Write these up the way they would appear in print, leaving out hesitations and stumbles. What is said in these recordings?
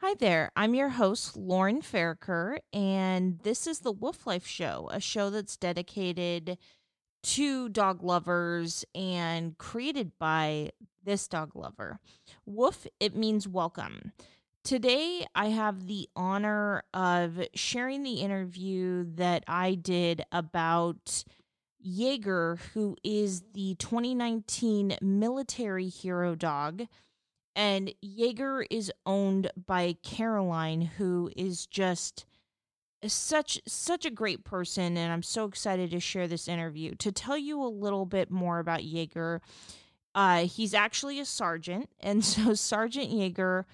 Hi there. I'm your host, Lauren Farker, and this is the Wolf Life Show, a show that's dedicated to dog lovers and created by this dog lover. Woof, it means welcome. Today, I have the honor of sharing the interview that I did about Jaeger, who is the 2019 military hero dog, and Jaeger is owned by Caroline, who is just such a great person, and I'm so excited to share this interview. To tell you a little bit more about Jaeger, he's actually a sergeant, and so Sergeant Jaeger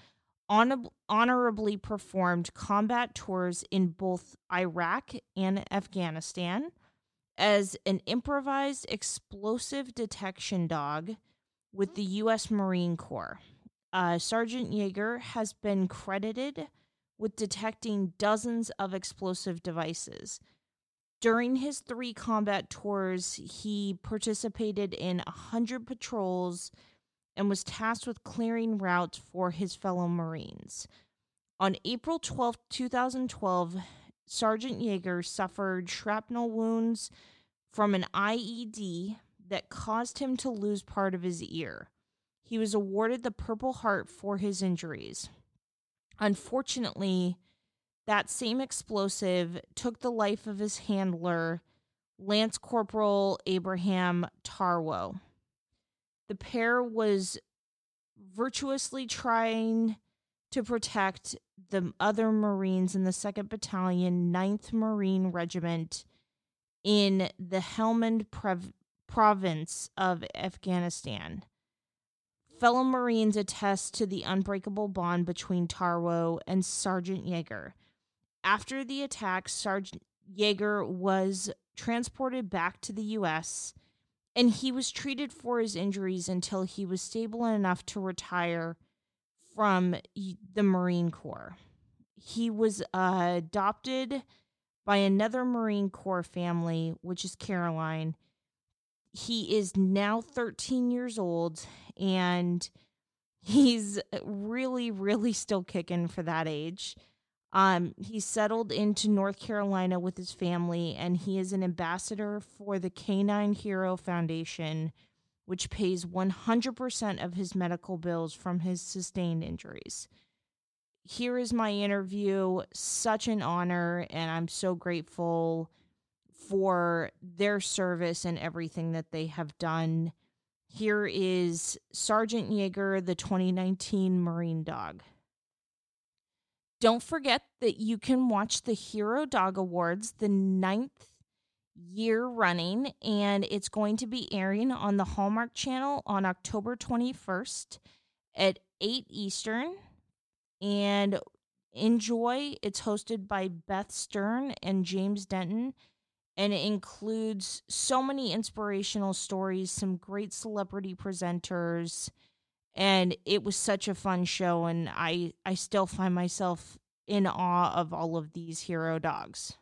honorably performed combat tours in both Iraq and Afghanistan as an improvised explosive detection dog with the U.S. Marine Corps. Sergeant Jaeger has been credited with detecting dozens of explosive devices. During his 3 combat tours, he participated in 100 patrols and was tasked with clearing routes for his fellow Marines. On April 12, 2012, Sergeant Jaeger suffered shrapnel wounds from an IED that caused him to lose part of his ear. He was awarded the Purple Heart for his injuries. Unfortunately, that same explosive took the life of his handler, Lance Corporal Abraham Tarwo. The pair was virtuously trying to protect the other Marines in the 2nd Battalion, 9th Marine Regiment in the Helmand province of Afghanistan. Fellow Marines attest to the unbreakable bond between Tarwo and Sergeant Jaeger. After the attack, Sergeant Jaeger was transported back to the U.S., and he was treated for his injuries until he was stable enough to retire from the Marine Corps. He was adopted by another Marine Corps family, which is Caroline. He is now 13 years old, and he's really, really still kicking for that age. He settled into North Carolina with his family, and he is an ambassador for the Canine Hero Foundation, which pays 100% of his medical bills from his sustained injuries. Here is my interview. Such an honor, and I'm so grateful for their service and everything that they have done. Here is Sergeant Jaeger, the 2019 Marine Dog. Don't forget that you can watch the Hero Dog Awards the 9th year running, and it's going to be airing on the Hallmark Channel on October 21st at 8 Eastern. And enjoy. It's hosted by Beth Stern and James Denton, and it includes so many inspirational stories, some great celebrity presenters, and it was such a fun show, and I still find myself in awe of all of these hero dogs.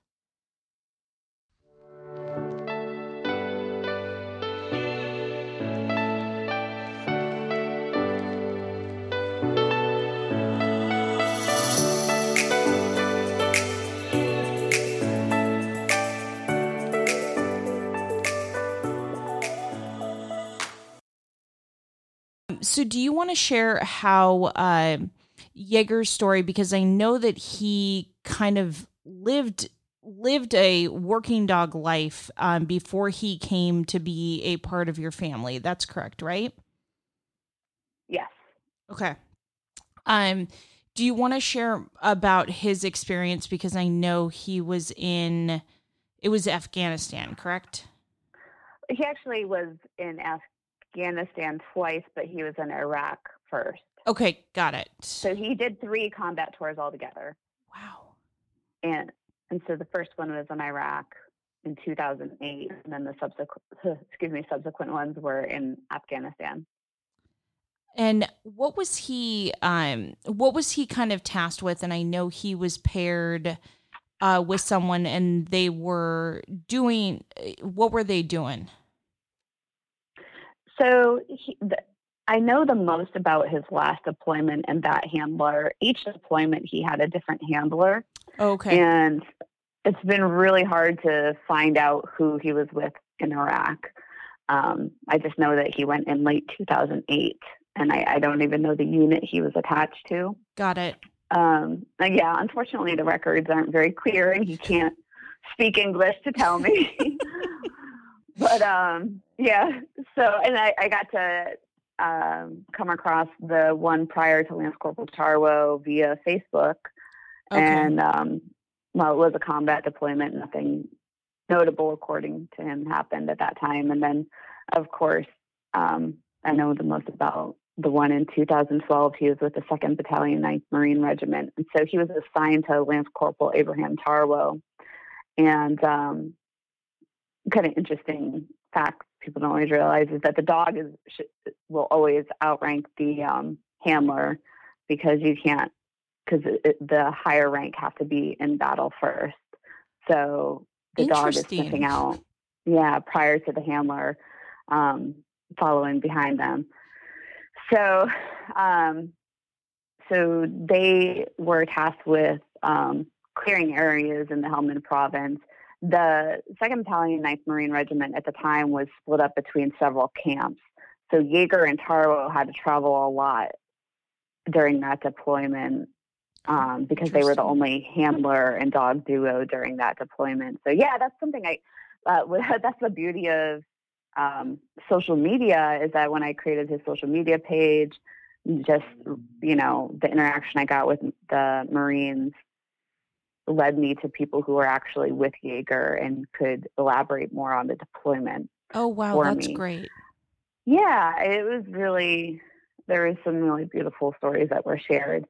So do you want to share how Jaeger's story, because I know that he kind of lived a working dog life before he came to be a part of your family. That's correct, right? Yes. Okay. Do you want to share about his experience, because I know it was Afghanistan, correct? He actually was in Afghanistan twice, but he was in Iraq first. Okay, got it. So he did 3 combat tours altogether. Wow. And so the first one was in Iraq in 2008, and then the subsequent ones were in Afghanistan. And what was he kind of tasked with? And I know he was paired with someone, and they were doing, what were they doing? So I know the most about his last deployment and that handler. Each deployment, he had a different handler. Okay. And it's been really hard to find out who he was with in Iraq. I just know that he went in late 2008, and I don't even know the unit he was attached to. Got it. Yeah, unfortunately, the records aren't very clear, and he can't speak English to tell me. But yeah, so, and I got to come across the one prior to Lance Corporal Tarwo via Facebook. Okay. And, well, it was a combat deployment. Nothing notable, according to him, happened at that time. And then, of course, I know the most about the one in 2012. He was with the 2nd Battalion, 9th Marine Regiment. And so he was assigned to Lance Corporal Abraham Tarwo. And kind of interesting fact people don't always realize is that the dog will always outrank the handler, because you can't, because the higher rank have to be in battle first. So the dog is sniffing out, prior to the handler following behind them. So, so they were tasked with clearing areas in the Helmand province. The 2nd Battalion, 9th Marine Regiment at the time was split up between several camps. So Jaeger and Tarwo had to travel a lot during that deployment, because they were the only handler and dog duo during that deployment. So yeah, that's something that's the beauty of social media, is that when I created his social media page, just, the interaction I got with the Marines led me to people who were actually with Jaeger and could elaborate more on the deployment. Oh, wow. That's great. Yeah, it was really, there was some really beautiful stories that were shared.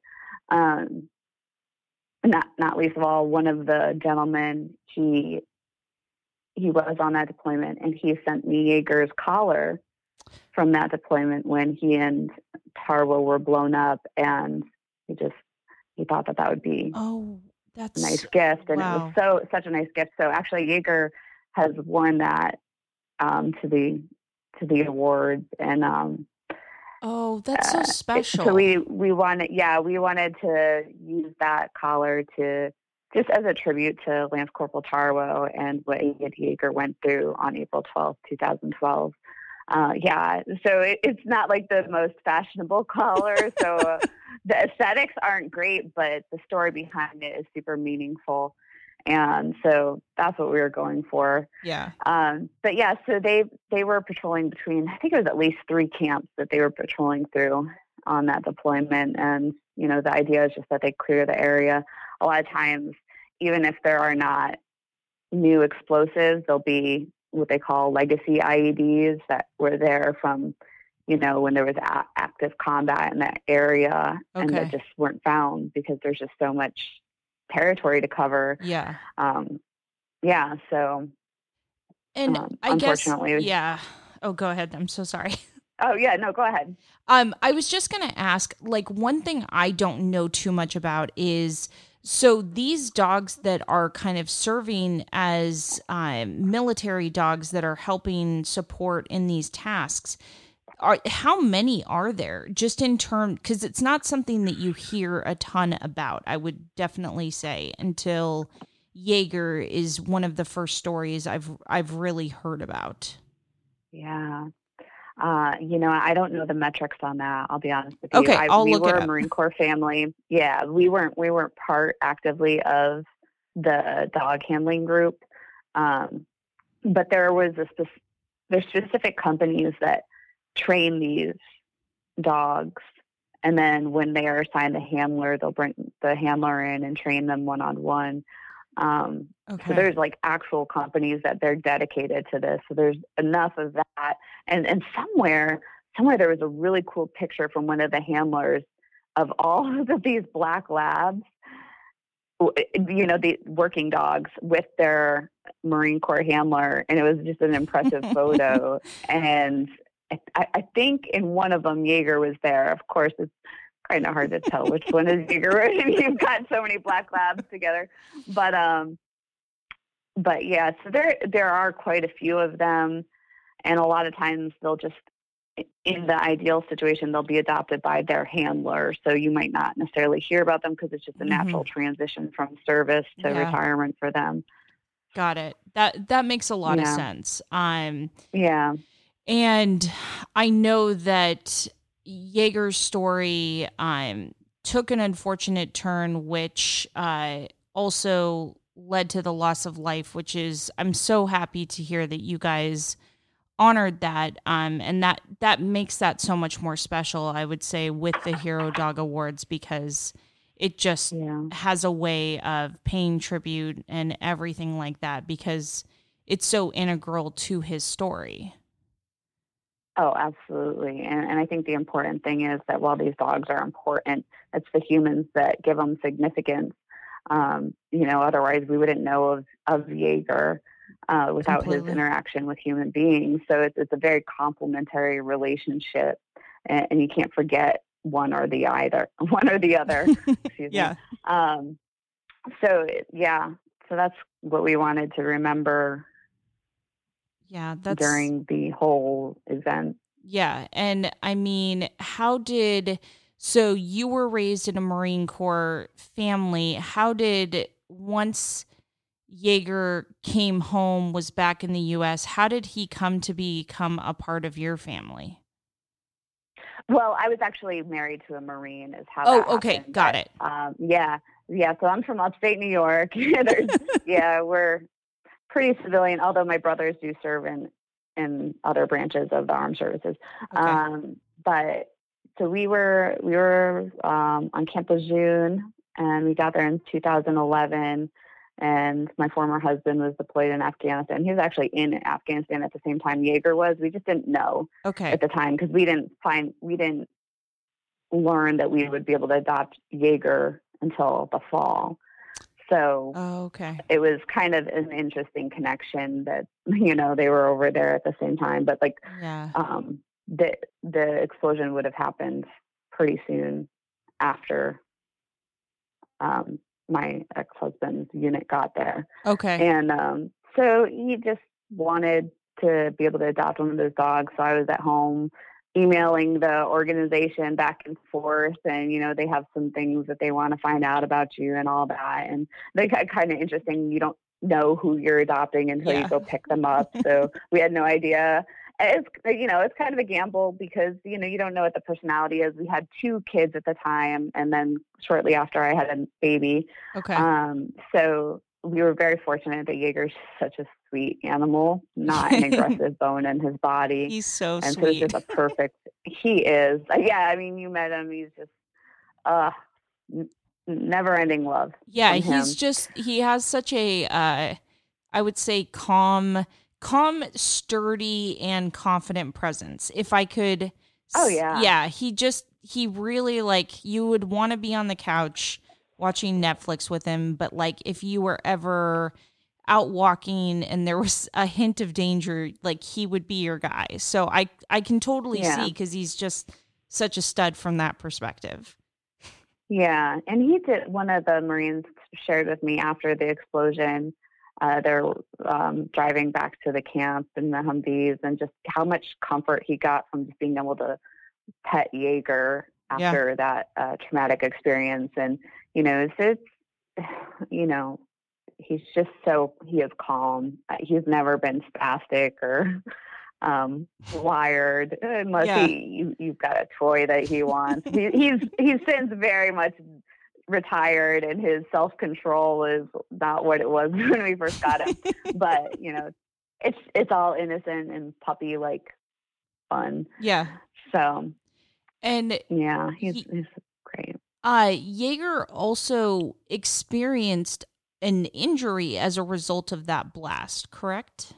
Not least of all, one of the gentlemen, he was on that deployment, and he sent me Jaeger's collar from that deployment when he and Tarwo were blown up, and he thought that would be that's a nice gift, and it was such a nice gift. So actually, Jaeger has worn that to the awards, and that's so special. So we wanted to use that collar to just as a tribute to Lance Corporal Tarwo and what Jaeger went through on April 12th, 2012. So it's not like the most fashionable collar. So the aesthetics aren't great, but the story behind it is super meaningful. And so that's what we were going for. Yeah. But yeah, so they were patrolling between, I think it was at least 3 camps that they were patrolling through on that deployment. And, the idea is just that they clear the area. A lot of times, even if there are not new explosives, there'll be what they call legacy IEDs that were there from, when there was active combat in that area, and that just weren't found because there's just so much territory to cover. Yeah. So. And I guess, unfortunately, yeah. Oh, go ahead. I'm so sorry. Oh, yeah. No, go ahead. I was just going to ask, one thing I don't know too much about is, so these dogs that are kind of serving as military dogs that are helping support in these tasks, how many are there? Just in terms, because it's not something that you hear a ton about, I would definitely say, until Jaeger is one of the first stories I've really heard about. Yeah. I don't know the metrics on that. I'll be honest with you. Okay, we were a Marine Corps family. Yeah, we weren't part actively of the dog handling group, but there's specific companies that train these dogs, and then when they are assigned a handler, they'll bring the handler in and train them one-on-one. So there's actual companies that they're dedicated to this. So there's enough of that. And somewhere there was a really cool picture from one of the handlers of all of these black labs, the working dogs with their Marine Corps handler. And it was just an impressive photo. And I think in one of them, Jaeger was there. Of course, it's kind of hard to tell which one is Jaeger. You've got so many black labs together, but yeah. So there are quite a few of them, and a lot of times they'll just in the ideal situation, they'll be adopted by their handler. So you might not necessarily hear about them because it's just a natural transition from service to retirement for them. Got it. That makes a lot of sense. Yeah. And I know that Jaeger's story took an unfortunate turn, which also led to the loss of life, which is, I'm so happy to hear that you guys honored that. And that makes that so much more special, I would say, with the Hero Dog Awards, because it just has a way of paying tribute and everything like that, because it's so integral to his story. Oh, absolutely. And I think the important thing is that while these dogs are important, it's the humans that give them significance. Otherwise we wouldn't know of Jaeger without his interaction with human beings. So it's a very complementary relationship, and you can't forget one or the other. Excuse me. So that's what we wanted to remember. Yeah, during the whole event. Yeah, and I mean, so you were raised in a Marine Corps family. How did, once Jaeger came home, was back in the U.S., how did he come to become a part of your family? Well, I was actually married to a Marine, is how that happened. Got it. So I'm from upstate New York. We're pretty civilian, although my brothers do serve in other branches of the armed services. But so we were on Camp Lejeune, and we got there in 2011. And my former husband was deployed in Afghanistan. He was actually in Afghanistan at the same time Jaeger was. We just didn't know at the time, because we didn't learn that we would be able to adopt Jaeger until the fall. So it was kind of an interesting connection that, they were over there at the same time. But the explosion would have happened pretty soon after my ex-husband's unit got there. And so he just wanted to be able to adopt one of those dogs. So I was at home emailing the organization back and forth, and they have some things that they want to find out about you and all that, and they got kind of interesting. You don't know who you're adopting until you go pick them up. So we had no idea. It's kind of a gamble, because you don't know what the personality is. We had 2 kids at the time, and then shortly after I had a baby. So we were very fortunate that Jaeger's such a sweet animal, not an aggressive bone in his body. He's so and sweet. So it's just a perfect. He is. You met him. He's just never-ending love. Yeah, he has such a I would say calm, sturdy, and confident presence. If I could. Oh yeah. Yeah, he really, you would want to be on the couch watching Netflix with him, but if you were ever out walking and there was a hint of danger, he would be your guy. So I can totally see, because he's just such a stud from that perspective. Yeah, and one of the Marines shared with me after the explosion, they're driving back to the camp in the Humvees, and just how much comfort he got from just being able to pet Jaeger after that traumatic experience. And, so it's, he's just he is calm. He's never been spastic or wired, unless you've got a toy that he wants. He's since very much retired, and his self-control is not what it was when we first got him. But it's all innocent and puppy fun. So he's great. Jaeger also experienced an injury as a result of that blast, correct?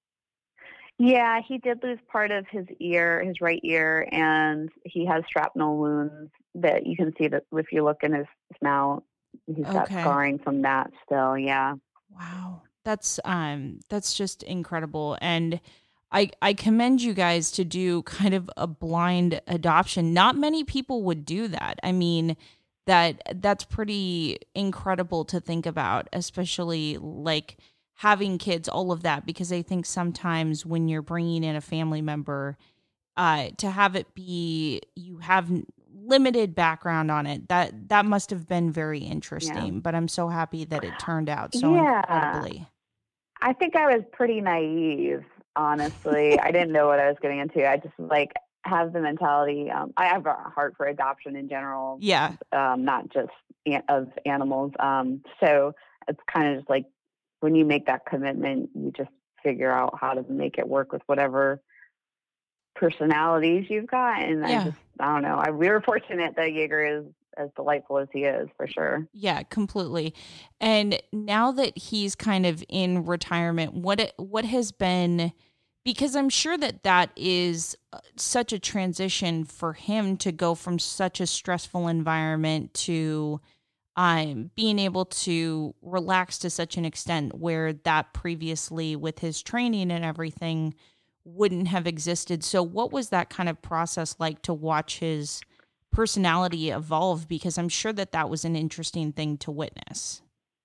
Yeah, he did lose part of his right ear, and he has shrapnel wounds that you can see that if you look in his mouth. He's got scarring from that still. Yeah. Wow. That's just incredible. And I commend you guys to do kind of a blind adoption. Not many people would do that. I mean, that's pretty incredible to think about, especially having kids, all of that, because I think sometimes when you're bringing in a family member, to have it be you have limited background on it, that must have been very interesting. But I'm so happy that it turned out so incredibly. I think I was pretty naive, honestly. I didn't know what I was getting into. I just have the mentality. I have a heart for adoption in general. Yeah. Not just of animals. So it's kind of just like when you make that commitment, you just figure out how to make it work with whatever personalities you've got. And I don't know. We were fortunate that Jaeger is as delightful as he is, for sure. Yeah, completely. And now that he's kind of in retirement, what has been, because I'm sure that is such a transition for him to go from such a stressful environment to being able to relax to such an extent where that previously with his training and everything wouldn't have existed. So what was that kind of process like to watch his personality evolve? Because I'm sure that was an interesting thing to witness.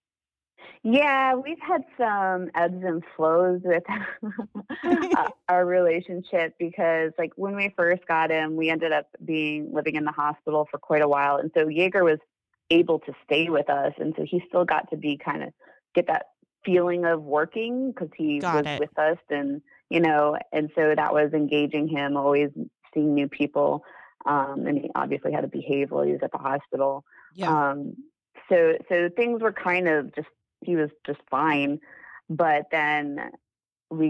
Yeah, we've had some ebbs and flows with our relationship because, like, when we first got him, we ended up living in the hospital for quite a while. And so Jaeger was able to stay with us. And so he still got to get that feeling of working because he was with us. And, and so that was engaging him, always seeing new people. And he obviously had to behave while he was at the hospital. Yeah. So things were kind of he was just fine. But then we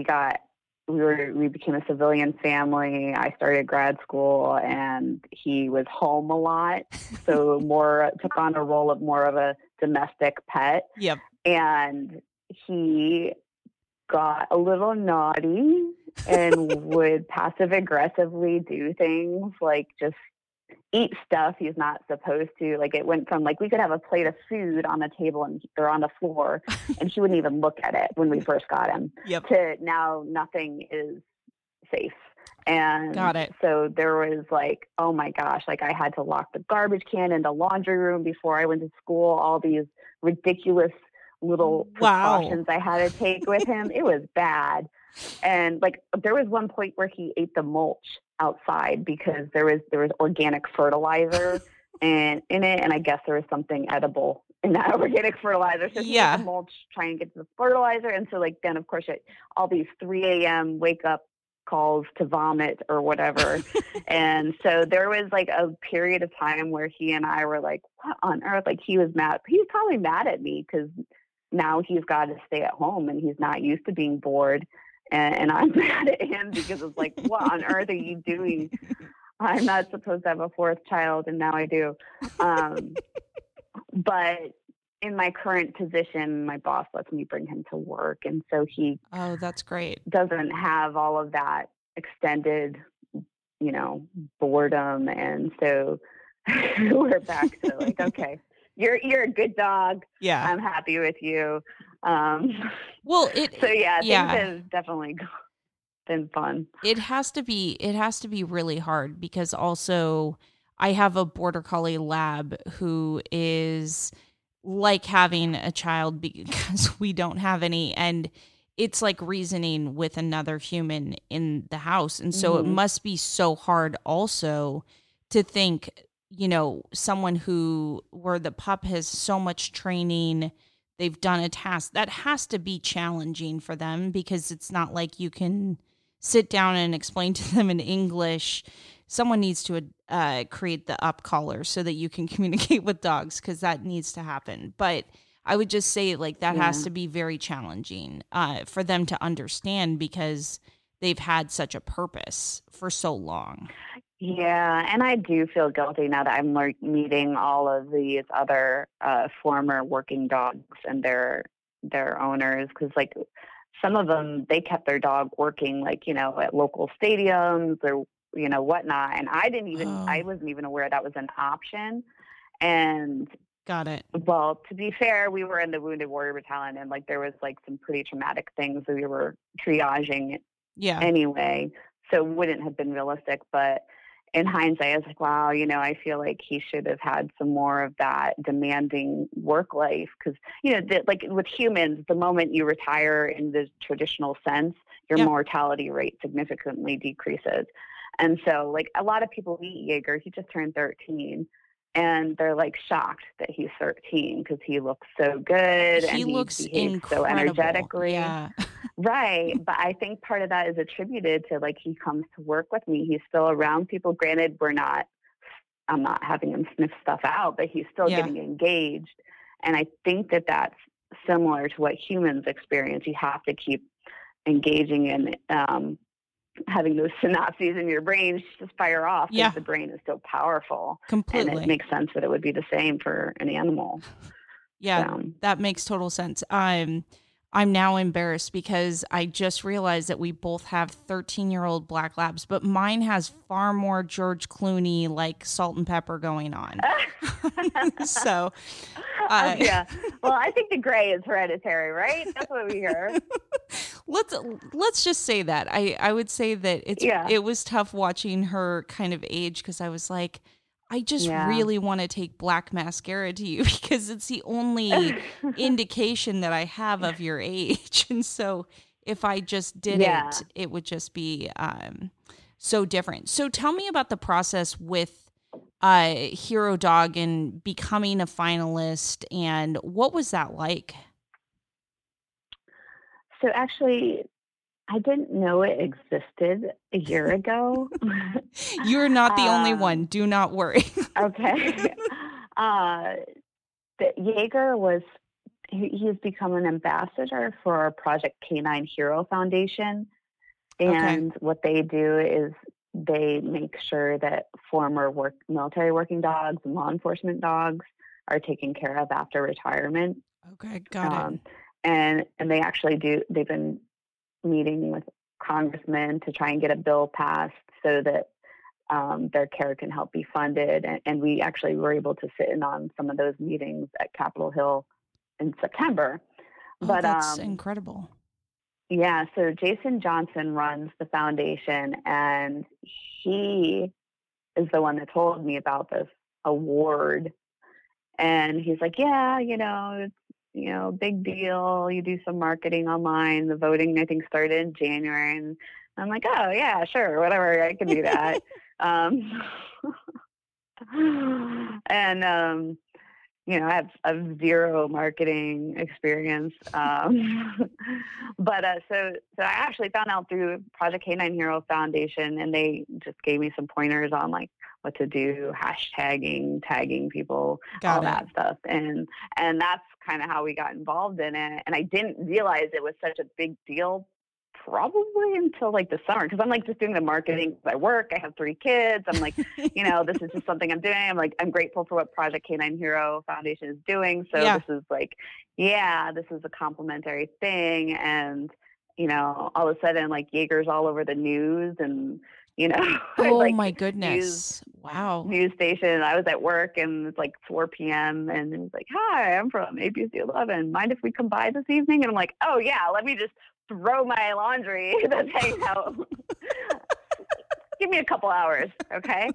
became a civilian family. I started grad school and he was home a lot. So took on a role of more of a domestic pet. Yep. And he got a little naughty and would passive aggressively do things like just eat stuff he's not supposed to. Like, it went from we could have a plate of food on the table or on the floor and she wouldn't even look at it when we first got him. Yep. To now nothing is safe. And got it. So there was oh my gosh, I had to lock the garbage can in the laundry room before I went to school. All these ridiculous little precautions I had to take with him. It was bad. And there was one point where he ate the mulch outside because there was organic fertilizer in it, and I guess there was something edible in that organic fertilizer. So he ate the mulch trying to get to the fertilizer, and so then of course all these 3 a.m. wake up calls to vomit or whatever. And so there was a period of time where he and I were what on earth? He was mad. He was probably mad at me because now he's got to stay at home and he's not used to being bored. And I'm mad at him because it's what on earth are you doing? I'm not supposed to have a fourth child, and now I do. But in my current position, my boss lets me bring him to work. And so oh, that's great. Doesn't have all of that extended, boredom. And so we're back to okay, you're a good dog. Yeah. I'm happy with you. Well, things have definitely been fun. It has to be really hard because also I have a border collie lab who is like having a child because we don't have any, and it's like reasoning with another human in the house. And so it must be so hard also to think, someone where the pup has so much training, they've done a task that has to be challenging for them because it's not like you can sit down and explain to them in English. Someone needs to create the up collar so that you can communicate with dogs because that needs to happen. But I would just say that has to be very challenging for them to understand because they've had such a purpose for so long. Yeah, and I do feel guilty now that I'm meeting all of these other former working dogs and their owners because some of them, they kept their dog working at local stadiums or whatnot, and I wasn't even aware that was an option. And got it. Well, to be fair, we were in the Wounded Warrior Battalion, and there was some pretty traumatic things that we were triaging anyway, so it wouldn't have been realistic. But in hindsight, I was wow, I feel like he should have had some more of that demanding work life because, with humans, the moment you retire in the traditional sense, your mortality rate significantly decreases. And so, like, a lot of people meet Jaeger. He just turned 13, and they're like shocked that he's 13 because he looks so good He and he looks behaves so incredible. energetically. Yeah. Right. But I think part of that is attributed to, like, he comes to work with me. He's still around people. Granted, I'm not having him sniff stuff out, but he's still Yeah. getting engaged. And I think that that's similar to what humans experience. You have to keep engaging and having those synapses in your brain just fire off because Yeah. the brain is so powerful. Completely. And it makes sense that it would be the same for an animal. Yeah, So, that makes total sense. I'm now embarrassed because I just realized that we both have 13-year-old black labs, but mine has far more George Clooney, like salt and pepper going on. So, yeah. Well, I think the gray is hereditary, right? That's what we hear. Let's just say that. I would say that it was tough watching her kind of age because I was like, I just really want to take black mascara to you because it's the only indication that I have of your age. And so if I just did it would just be so different. So tell me about the process with Hero Dog and becoming a finalist, and what was that like? So actually, I didn't know it existed a year ago. You're not the only one. Do not worry. Okay. Jaeger he's become an ambassador for Project Canine Hero Foundation. And what they do is they make sure that former military working dogs and law enforcement dogs are taken care of after retirement. Okay, got it. And they actually they've been meeting with congressmen to try and get a bill passed so that their care can help be funded. And we actually were able to sit in on some of those meetings at Capitol Hill in September. But that's incredible. Yeah. So Jason Johnson runs the foundation, and he is the one that told me about this award. And he's like, yeah, it's, big deal. You do some marketing online. The voting, I think, started in January. And I'm like, oh, yeah, sure, whatever. I can do that. I have zero marketing experience. But so I actually found out through Project Canine Hero Foundation, and they just gave me some pointers on, like, what to do, hashtagging, tagging people, that stuff. And that's kind of how we got involved in it. And I didn't realize it was such a big deal probably until like the summer, because I'm like just doing the marketing. I work, I have 3 kids. I'm like, this is just something I'm doing. I'm grateful for what Project Canine Hero Foundation is doing. So this is like, this is a complimentary thing. And, all of a sudden, like, Jaeger's all over the news, and, oh like, my goodness. Wow. News station. I was at work, and it's like 4 p.m. and it was like, hi, I'm from ABC 11. Mind if we come by this evening? And I'm like, oh yeah, let me just throw my laundry that's hanging out. Give me a couple hours, okay?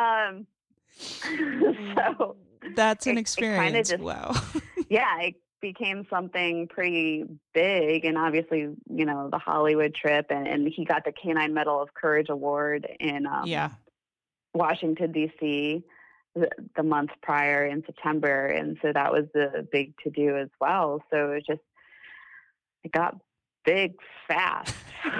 So that's an experience. Wow. It became something pretty big, and obviously, the Hollywood trip, and he got the Canine Medal of Courage Award in Washington, D.C. the month prior in September, and so that was the big to-do as well. So it got big fast.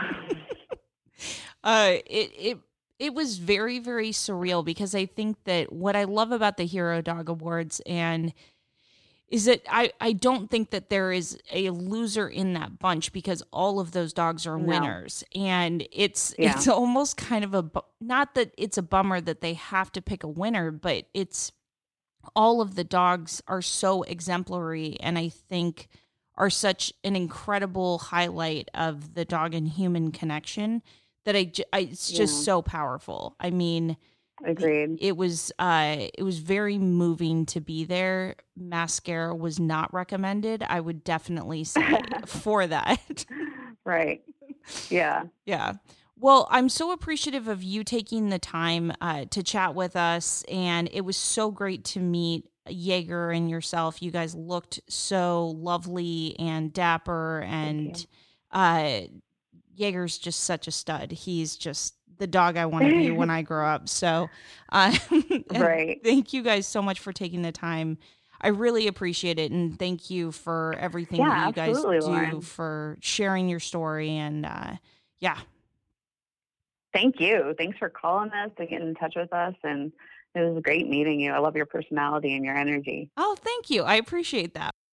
It was very, very surreal, because I think that what I love about the Hero Dog Awards is that I don't think that there is a loser in that bunch, because all of those dogs are winners. And it's almost kind of not that it's a bummer that they have to pick a winner, but it's all of the dogs are so exemplary, and I think are such an incredible highlight of the dog and human connection that it's just so powerful. I mean, agreed. It was very moving to be there. Mascara was not recommended, I would definitely say, for that. Right. Yeah. Yeah. Well, I'm so appreciative of you taking the time to chat with us, and it was so great to meet Jaeger and yourself. You guys looked so lovely and dapper, and Jaeger's just such a stud. He's just the dog I want to be when I grow up. So, Right. thank you guys so much for taking the time. I really appreciate it. And thank you for everything that Yeah, you guys absolutely, do, Lauren. for sharing your story. And yeah. Thank you. Thanks for calling us to get in touch with us. And it was great meeting you. I love your personality and your energy. Oh, thank you. I appreciate that.